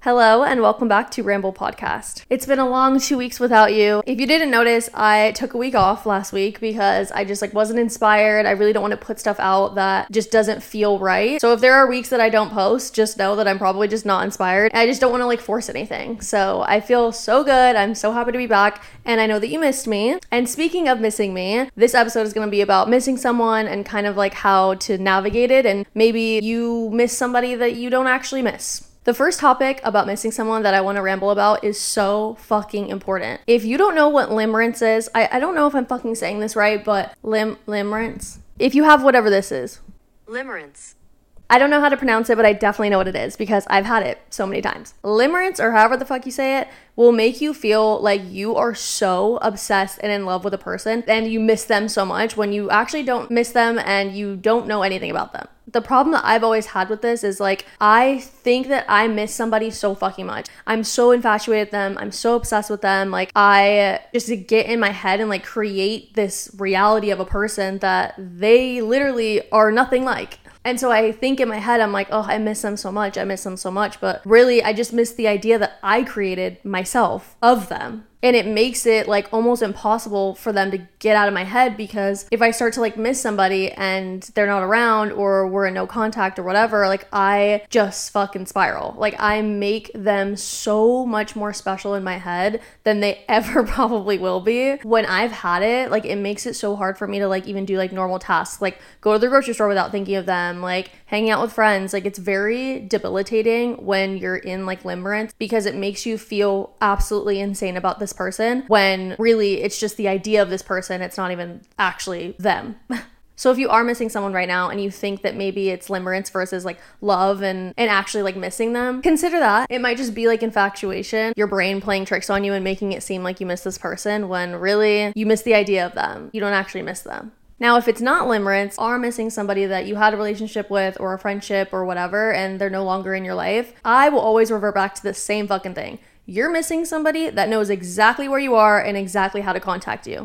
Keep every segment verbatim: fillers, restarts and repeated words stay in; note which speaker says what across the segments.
Speaker 1: Hello and welcome back to Ramble Podcast. It's been a long two weeks without you. If you didn't notice, I took a week off last week because I just like wasn't inspired. I really don't want to put stuff out that just doesn't feel right. So if there are weeks that I don't post, just know that I'm probably just not inspired. I just don't want to like force anything. So I feel so good. I'm so happy to be back and I know that you missed me. And speaking of missing me, this episode is going to be about missing someone and kind of like how to navigate it, and maybe you miss somebody that you don't actually miss. The first topic about missing someone that I want to ramble about is so fucking important. If you don't know what limerence is, I, I don't know if I'm fucking saying this right, but lim limerence? If you have whatever this is.
Speaker 2: Limerence.
Speaker 1: I don't know how to pronounce it, but I definitely know what it is because I've had it so many times. Limerence, or however the fuck you say it, will make you feel like you are so obsessed and in love with a person and you miss them so much when you actually don't miss them and you don't know anything about them. The problem that I've always had with this is like, I think that I miss somebody so fucking much. I'm so infatuated with them. I'm so obsessed with them. Like, I just get in my head and like create this reality of a person that they literally are nothing like. And so I think in my head, I'm like, oh, I miss them so much. I miss them so much. But really, I just miss the idea that I created myself of them. And it makes it like almost impossible for them to get out of my head, because if I start to like miss somebody and they're not around or we're in no contact or whatever, like I just fucking spiral. Like I make them so much more special in my head than they ever probably will be. When I've had it, like it makes it so hard for me to like even do like normal tasks, like go to the grocery store without thinking of them, like hanging out with friends. Like it's very debilitating when you're in like limerence because it makes you feel absolutely insane about this person when really it's just the idea of this person. It's not even actually them. So if you are missing someone right now and you think that maybe it's limerence versus like love and and actually like missing them, consider that. It might just be like infatuation, your brain playing tricks on you and making it seem like you miss this person when really you miss the idea of them. You don't actually miss them. Now, if it's not limerence, are missing somebody that you had a relationship with or a friendship or whatever and they're no longer in your life, I will always revert back to the same fucking thing. You're missing somebody that knows exactly where you are and exactly how to contact you.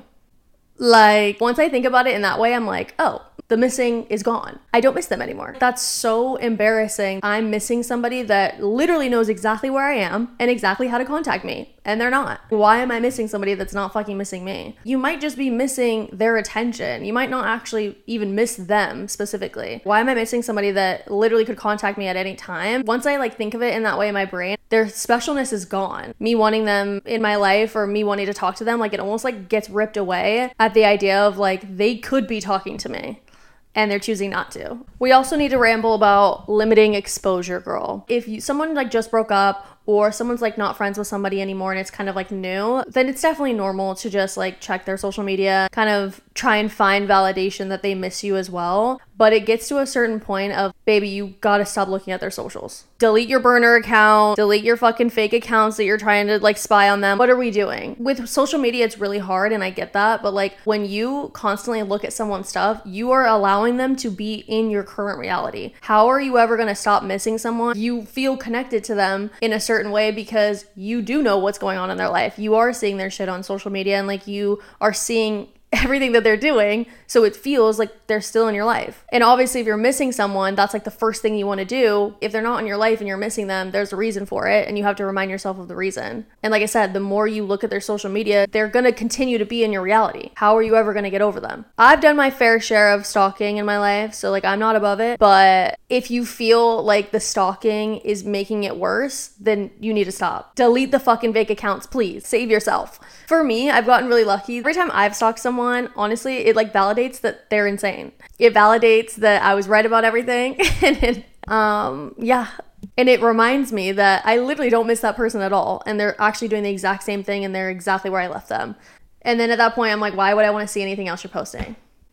Speaker 1: Like, once I think about it in that way, I'm like, oh, the missing is gone. I don't miss them anymore. That's so embarrassing. I'm missing somebody that literally knows exactly where I am and exactly how to contact me, and they're not. Why am I missing somebody that's not fucking missing me? You might just be missing their attention. You might not actually even miss them specifically. Why am I missing somebody that literally could contact me at any time? Once I like think of it in that way in my brain, their specialness is gone. Me wanting them in my life or me wanting to talk to them, like it almost like gets ripped away at the idea of like they could be talking to me and they're choosing not to. We also need to ramble about limiting exposure, girl. If you, someone like just broke up or someone's like not friends with somebody anymore and it's kind of like new, then it's definitely normal to just like check their social media, kind of try and find validation that they miss you as well. But it gets to a certain point of, baby, you gotta stop looking at their socials. Delete your burner account, delete your fucking fake accounts that you're trying to like spy on them. What are we doing? With social media, it's really hard and I get that. But like when you constantly look at someone's stuff, you are allowing them to be in your current reality. How are you ever gonna stop missing someone? You feel connected to them in a certain way because you do know what's going on in their life. You are seeing their shit on social media and like you are seeing everything that they're doing, so it feels like they're still in your life. And obviously if you're missing someone, that's like the first thing you want to do. If they're not in your life and you're missing them, there's a reason for it and you have to remind yourself of the reason. And like I said, the more you look at their social media, they're going to continue to be in your reality. How are you ever going to get over them? I've done my fair share of stalking in my life, so like I'm not above it, but if you feel like the stalking is making it worse, then you need to stop. Delete the fucking fake accounts, please. Save yourself. For me, I've gotten really lucky. Every time I've stalked someone, honestly, it like validates that they're insane. It validates that I was right about everything. and it, um, yeah. And it reminds me that I literally don't miss that person at all. And they're actually doing the exact same thing and they're exactly where I left them. And then at that point, I'm like, why would I want to see anything else you're posting?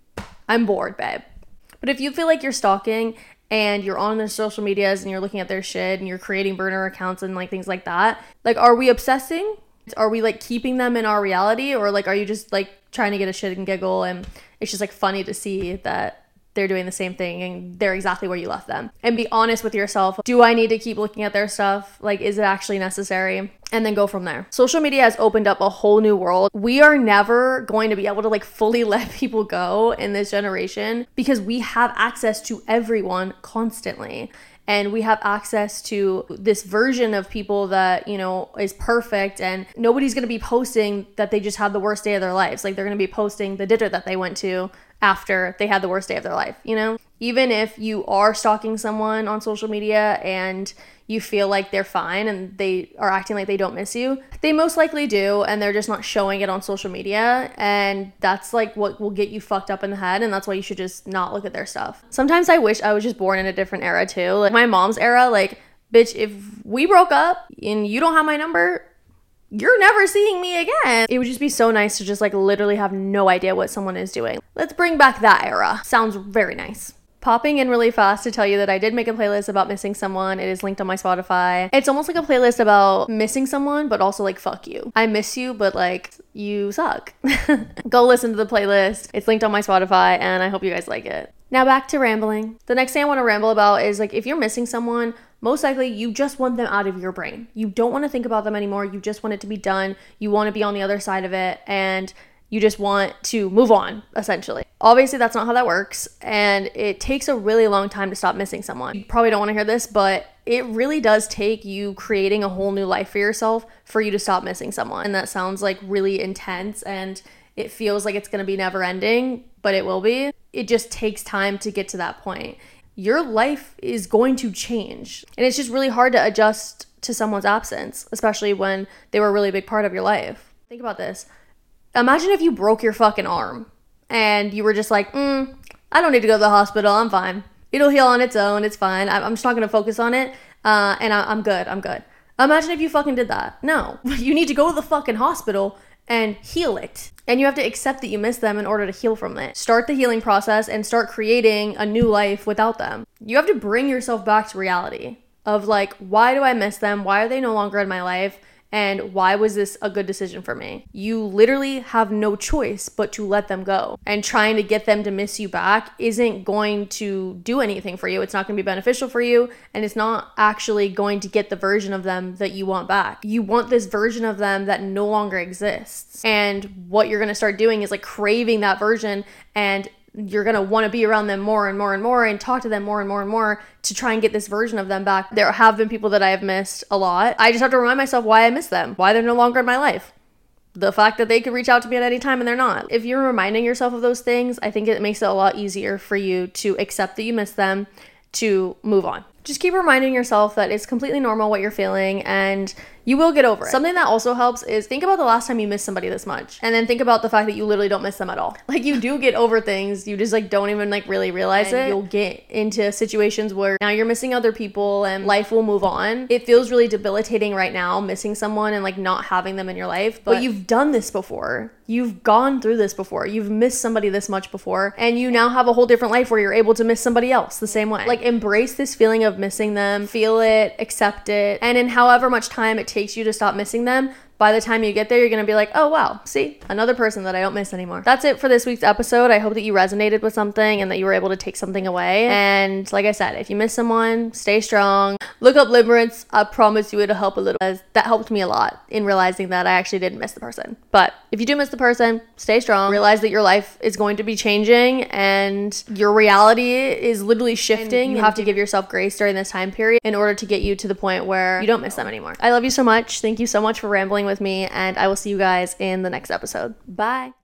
Speaker 1: I'm bored, babe. But if you feel like you're stalking and you're on their social medias and you're looking at their shit and you're creating burner accounts and like things like that, like, are we obsessing? Are we like keeping them in our reality, or like are you just like trying to get a shit and giggle and it's just like funny to see that they're doing the same thing and they're exactly where you left them? And be honest with yourself. Do I need to keep looking at their stuff? Like, is it actually necessary? And then go from there. Social media has opened up a whole new world. We are never going to be able to like fully let people go in this generation because we have access to everyone constantly. and we have access to this version of people that, you know, is perfect, and nobody's going to be posting that they just had the worst day of their lives. Like, they're going to be posting the dinner that they went to after they had the worst day of their life, you know? Even if you are stalking someone on social media and you feel like they're fine and they are acting like they don't miss you, they most likely do, and they're just not showing it on social media, and that's like what will get you fucked up in the head, and that's why you should just not look at their stuff. Sometimes I wish I was just born in a different era too. Like my mom's era, like, bitch, if we broke up and you don't have my number, you're never seeing me again. It would just be so nice to just like literally have no idea what someone is doing. Let's bring back that era. Sounds very nice. Popping in really fast to tell you that I did make a playlist about missing someone. It is linked on my Spotify. It's almost like a playlist about missing someone, but also like, fuck you. I miss you, but like, you suck. Go listen to the playlist. It's linked on my Spotify, and I hope you guys like it. Now back to rambling. The next thing I want to ramble about is like, if you're missing someone, most likely you just want them out of your brain. You don't want to think about them anymore. You just want it to be done. You want to be on the other side of it, and you just want to move on, essentially. Obviously, that's not how that works, and it takes a really long time to stop missing someone. You probably don't want to hear this, but it really does take you creating a whole new life for yourself for you to stop missing someone. And that sounds like really intense, and it feels like it's going to be never ending, but it will be. It just takes time to get to that point. Your life is going to change, and it's just really hard to adjust to someone's absence, especially when they were a really big part of your life. Think about this. Imagine if you broke your fucking arm and you were just like, mm, I don't need to go to the hospital. I'm fine. It'll heal on its own. It's fine. I'm just not going to focus on it. Uh, and I- I'm good. I'm good. Imagine if you fucking did that. No, you need to go to the fucking hospital and heal it. And you have to accept that you miss them in order to heal from it. Start the healing process and start creating a new life without them. You have to bring yourself back to reality of like, why do I miss them? Why are they no longer in my life? And why was this a good decision for me? You literally have no choice but to let them go. And trying to get them to miss you back isn't going to do anything for you. It's not going to be beneficial for you. And it's not actually going to get the version of them that you want back. You want this version of them that no longer exists. And what you're going to start doing is like craving that version, and you're going to want to be around them more and more and more and talk to them more and more and more to try and get this version of them back. There have been people that I have missed a lot. I just have to remind myself why I miss them, why they're no longer in my life. The fact that they could reach out to me at any time and they're not. If you're reminding yourself of those things, I think it makes it a lot easier for you to accept that you miss them, to move on. Just keep reminding yourself that it's completely normal what you're feeling, and you will get over it. Something that also helps is think about the last time you missed somebody this much, and then think about the fact that you literally don't miss them at all. Like, you do get over things, you just like don't even like really realize and it. You'll get into situations where now you're missing other people and life will move on. It feels really debilitating right now, missing someone and like not having them in your life, but, but you've done this before. You've gone through this before. You've missed somebody this much before, and you now have a whole different life where you're able to miss somebody else the same way. Like, embrace this feeling of missing them, feel it, accept it, and in however much time it takes you to stop missing them, by the time you get there, you're going to be like, oh, wow, see, another person that I don't miss anymore. That's it for this week's episode. I hope that you resonated with something and that you were able to take something away. And like I said, if you miss someone, stay strong. Look up limerence. I promise you it'll help a little. As that helped me a lot in realizing that I actually didn't miss the person. But if you do miss the person, stay strong. Realize that your life is going to be changing and your reality is literally shifting. You have to give yourself grace during this time period in order to get you to the point where you don't miss them anymore. I love you so much. Thank you so much for rambling with me, and I will see you guys in the next episode. Bye.